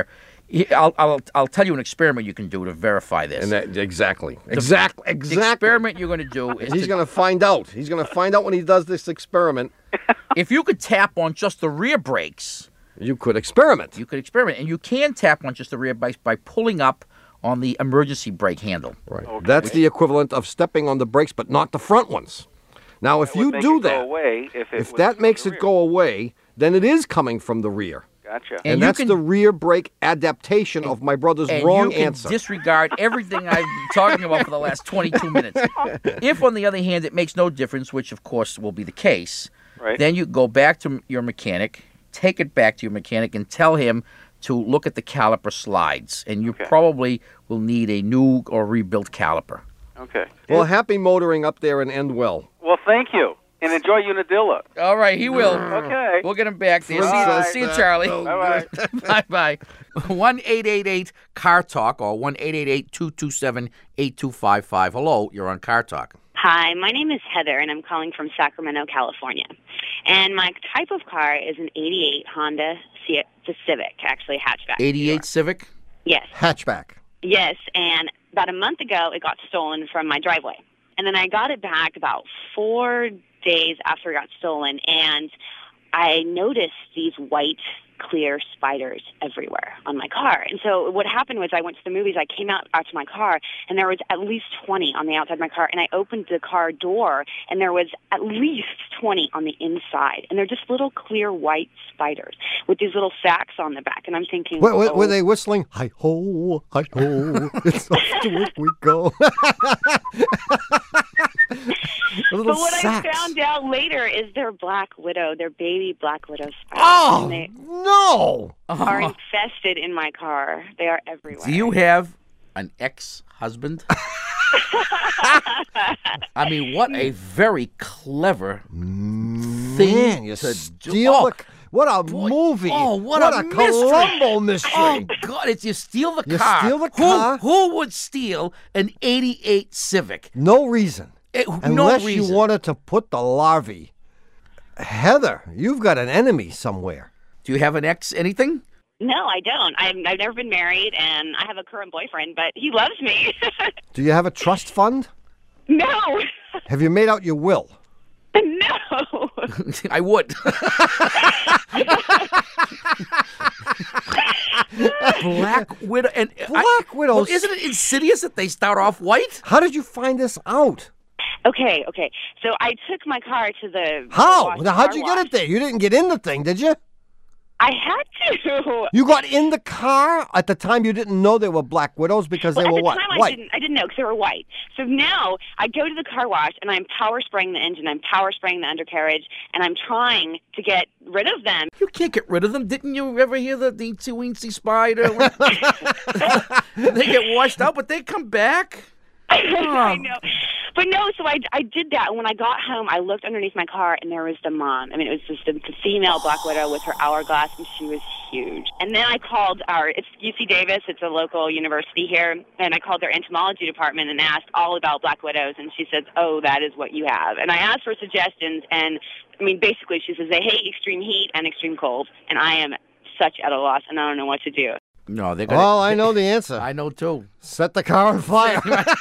I'll tell you an experiment you can do to verify this. And exactly. The experiment you're going to do is he's going to find out. He's going to find out when he does this experiment. If you could tap on just the rear brakes, you could experiment. And you can tap on just the rear brakes by pulling up on the emergency brake handle. Right. Okay. That's the equivalent of stepping on the brakes, but not the front ones. Now, if you do that, if that makes it go away, then it is coming from the rear. Gotcha. And that's the rear brake adaptation of my brother's wrong answer. Disregard everything I've been talking about for the last 22 minutes. If, on the other hand, it makes no difference, which, of course, will be the case, then you go back to your mechanic, take it back to your mechanic, and tell him to look at the caliper slides. And you probably will need a new or rebuilt caliper. Okay. Well, happy motoring up there and end well. Well, thank you. And enjoy Unadilla. All right, he will. Okay. We'll get him back there. See you, Charlie. Bye-bye. Bye-bye. 1-888-CAR-TALK or 1-888-227-8255. Hello, you're on Car Talk. Hi, my name is Heather, and I'm calling from Sacramento, California. And my type of car is an 88 Honda Civic, actually hatchback. 88 Civic? Yes. Hatchback. Yes, and about a month ago, it got stolen from my driveway. And then I got it back about 4 days after it got stolen, and I noticed these white, clear spiders everywhere on my car. And so what happened was I went to the movies, I came out to my car, and there was at least 20 on the outside of my car, and I opened the car door, and there was at least 20 on the inside. And they're just little clear white spiders with these little sacks on the back. And I'm thinking... Were they whistling? Hi-ho, hi-ho, it's off to work we go. But what I found out later is they're black widow. They're baby black widow spiders. Oh, and they no! are infested in my car. They are everywhere. Do you have an ex-husband? I mean, what a very clever thing you to steal what a movie. Oh, what a mystery. Columbo mystery. Oh, God, it's you steal the You car. steal the car? Who would steal an 88 Civic? No reason. Unless reason. you wanted to put the larvae. Heather, you've got an enemy somewhere. Do you have an ex anything? No, I don't. I've never been married, and I have a current boyfriend, but he loves me. Do you have a trust fund? No. Have you made out your will? No. I would. Black Widow. And Black Widow. Well, isn't it insidious that they start off white? How did you find this out? Okay. So I took my car to the... How? Now, how'd you get it there? You didn't get in the thing, did you? I had to. You got in the car? At the time, you didn't know they were Black Widows because they were what? At the time, White. I didn't know because they were white. So now I go to the car wash and I'm power spraying the engine, I'm power spraying the undercarriage, and I'm trying to get rid of them. You can't get rid of them. Didn't you ever hear the teensy spider? They get washed out, but they come back. I know. But no, so I did that. And when I got home, I looked underneath my car, and there was the mom. I mean, it was just the female Black Widow with her hourglass, and she was huge. And then I called it's UC Davis. It's a local university here. And I called their entomology department and asked all about Black Widows. And she says, oh, that is what you have. And I asked for suggestions. And, I mean, basically, she says they hate extreme heat and extreme cold. And I am such at a loss, and I don't know what to do. No, they're gonna. Well, I know the answer. I know too. Set the car on fire.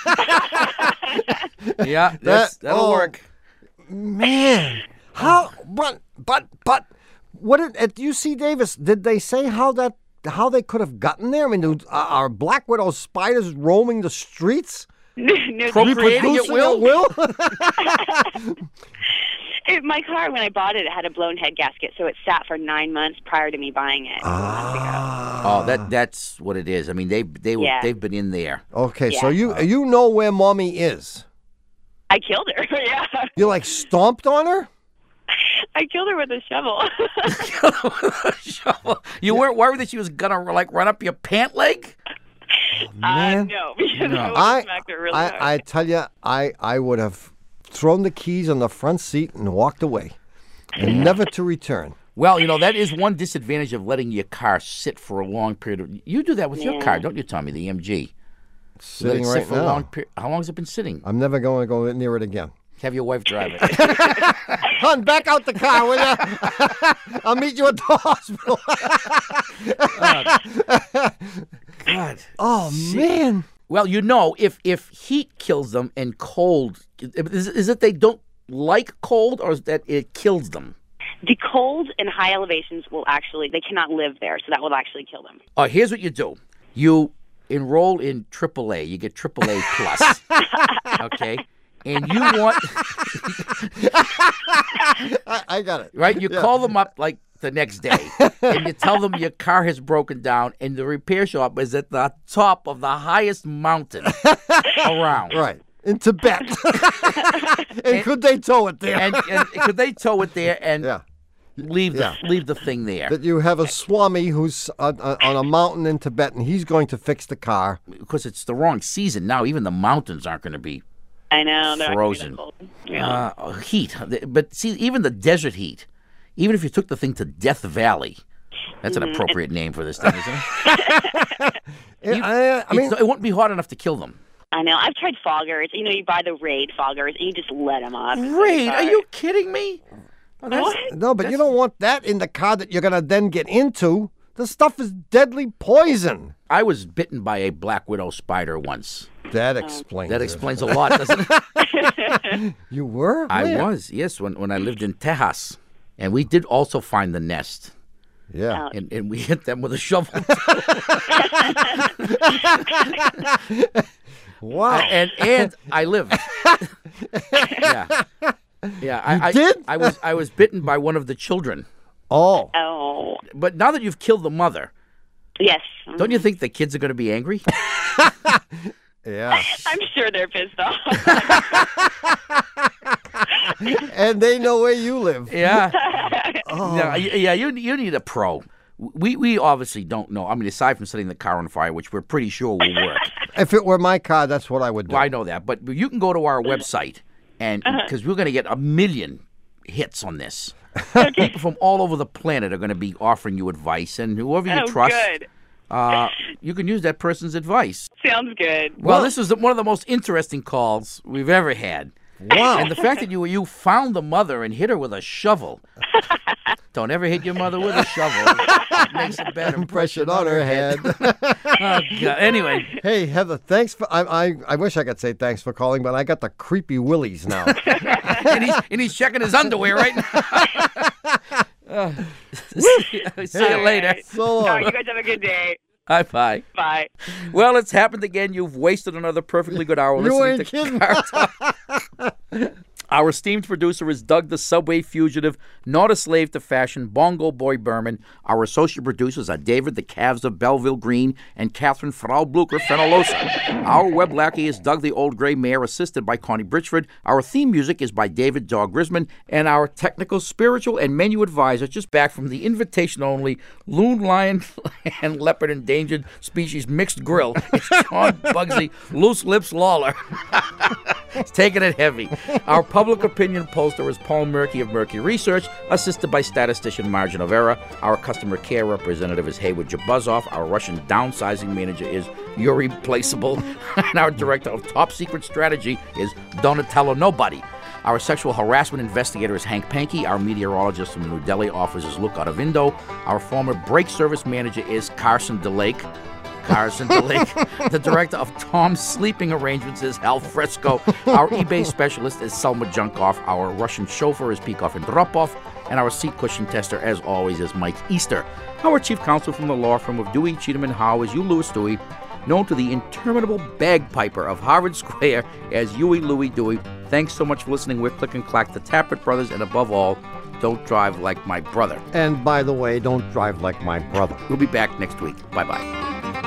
Yeah, that'll work. Man, how? But what at UC Davis did they say how they could have gotten there? I mean, are Black Widow spiders roaming the streets? No, procreating at will. My car, when I bought it, it had a blown head gasket, so it sat for 9 months prior to me buying it. Oh, that's what it is. I mean, they've been in there. Okay, so you know where Mommy is. I killed her. Yeah. You stomped on her? I killed her with a shovel. You weren't worried that she was gonna run up your pant leg? Man. No, because I smacked her really hard. I tell you, I would have thrown the keys on the front seat and walked away, and never to return. Well, that is one disadvantage of letting your car sit for a long period of... You do that with your car, don't you, Tommy, the MG? Sitting right now. How long has it been sitting? I'm never going to go near it again. Have your wife drive it. Hon, back out the car, will ya? I'll meet you at the hospital. God. Oh, man. Well, you know, if heat kills them and cold, is it they don't like cold or is that it kills them? The cold and high elevations they cannot live there, so that will actually kill them. Here's what you do. You enroll in AAA. You get AAA plus. Okay? And you want... I got it. Right? You call them up like the next day, and you tell them your car has broken down, and the repair shop is at the top of the highest mountain around. Right. In Tibet. and could they tow it there? And could they tow it there and leave the thing there? That you have a Swami who's on a mountain in Tibet, and he's going to fix the car. Because it's the wrong season now. Even the mountains aren't going to be I know. They're frozen. Yeah. Heat. But see, even the desert heat, even if you took the thing to Death Valley, that's an appropriate name for this thing, isn't it? It won't be hot enough to kill them. I know. I've tried foggers. You know, you buy the Raid foggers, and you just let them up. Raid? Are you kidding me? No, but you don't want that in the car that you're going to then get into. The stuff is deadly poison. I was bitten by a black widow spider once. That explains That explains a lot, doesn't it? You were? I was, yes, when I lived in Tejas. And we did also find the nest. Yeah. And we hit them with a shovel. Wow. And I lived. Yeah. Yeah. You did? I was bitten by one of the children. Oh. Oh. But now that you've killed the mother. Yes. Don't you think the kids are going to be angry? Yeah. I'm sure they're pissed off. And they know where you live. Yeah. Yeah, you need a pro. We obviously don't know. I mean, aside from setting the car on fire, which we're pretty sure will work. If it were my car, that's what I would do. Well, I know that. But you can go to our website, and because we're going to get 1 million hits on this. People from all over the planet are going to be offering you advice, and whoever you trust, good. You can use that person's advice. Sounds good. Well, this was one of the most interesting calls we've ever had. Wow. And the fact that you found the mother and hit her with a shovel. Don't ever hit your mother with a shovel. It makes a bad impression on her head. Oh, God. Anyway. Hey, Heather, thanks for... I wish I could say thanks for calling, but I got the creepy willies now. and he's checking his underwear right now. See you later. So long. All right, you guys have a good day. Bye. Bye. Well, it's happened again. You've wasted another perfectly good hour listening to Car Talk. Our esteemed producer is Doug the Subway Fugitive, not a slave to fashion, Bongo Boy Berman. Our associate producers are David the Calves of Belleville Green and Catherine Frau Blucher Fenolosa. Our web lackey is Doug the Old Gray Mare, assisted by Connie Bridgeford. Our theme music is by David Dog Grisman. And our technical, spiritual, and menu advisor, just back from the invitation-only Loon, Lion, and Leopard Endangered Species Mixed Grill, it's John Bugsy Loose Lips Lawler. He's taking it heavy. Our public opinion poster is Paul Murky of Murky Research, assisted by statistician Margin of Error. Our customer care representative is Hayward Jabuzov. Our Russian downsizing manager is Yuri Placeable. And our director of top secret strategy is Donatello Nobody. Our sexual harassment investigator is Hank Pankey. Our meteorologist from New Delhi offers his look out a window. Our former break service manager is Carson DeLake. The director of Tom's Sleeping Arrangements is Al Fresco. Our eBay specialist is Selma Junkoff. Our Russian chauffeur is Pekoff Andropov. And our seat cushion tester, as always, is Mike Easter. Our chief counsel from the law firm of Dewey, Cheatham, and Howe is Hugh Lewis Dewey, known to the interminable bagpiper of Harvard Square as Huey Louie Dewey. Thanks so much for listening. We're Click and Clack, the Tappert Brothers, and above all, don't drive like my brother. And by the way, don't drive like my brother. We'll be back next week. Bye-bye.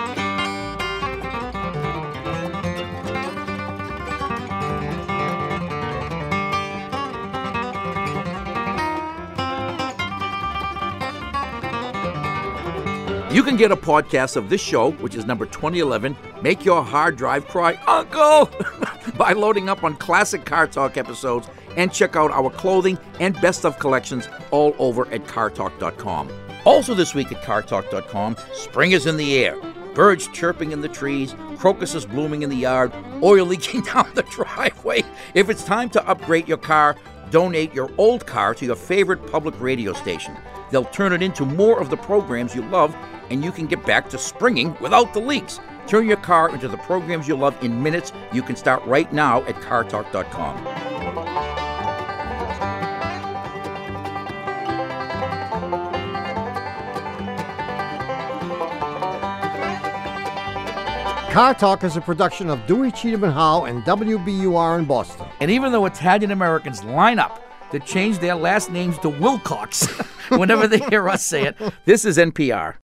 You can get a podcast of this show, which is number 2011, Make Your Hard Drive Cry, Uncle, by loading up on classic Car Talk episodes, and check out our clothing and best of collections all over at cartalk.com. Also this week at cartalk.com, spring is in the air. birds chirping in the trees, crocuses blooming in the yard, oil leaking down the driveway. If it's time to upgrade your car, donate your old car to your favorite public radio station. They'll turn it into more of the programs you love, and you can get back to springing without the leaks. Turn your car into the programs you love in minutes. You can start right now at CarTalk.com. Car Talk is a production of Dewey, Cheatham and Howe and WBUR in Boston. And even though Italian Americans line up to change their last names to Wilcox whenever they hear us say it, this is NPR.